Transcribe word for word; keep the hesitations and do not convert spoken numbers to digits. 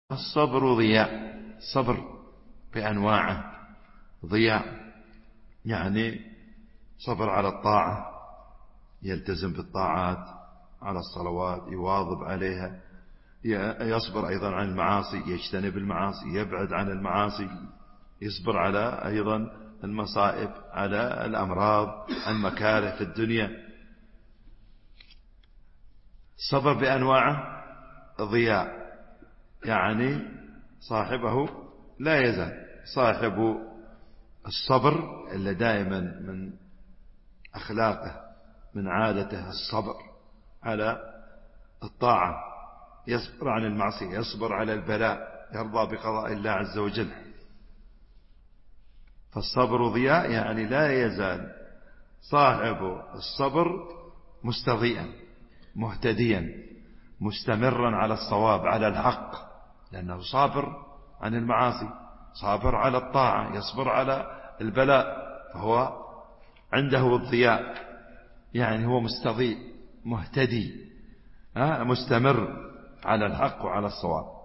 الصبر ضياء. الصبر بأنواعه ضياء، يعني صبر على الطاعة، يلتزم بالطاعات، على الصلوات يواظب عليها، يصبر أيضا عن المعاصي، يجتنب المعاصي، يبعد عن المعاصي، يصبر على أيضا المصائب، على الأمراض، المكاره في الدنيا. الصبر بأنواعه ضياء، يعني صاحبه لا يزال صاحب الصبر اللي دائما من أخلاقه من عادته الصبر على الطاعة، يصبر عن المعصية، يصبر على البلاء، يرضى بقضاء الله عز وجل. فالصبر ضياء، يعني لا يزال صاحب الصبر مستضيئا مهتديا مستمرا على الصواب على الحق، لأنه صابر عن المعاصي، صابر على الطاعة، يصبر على البلاء، فهو عنده الضياء، يعني هو مستضيء مهتدي مستمر على الحق وعلى الصواب.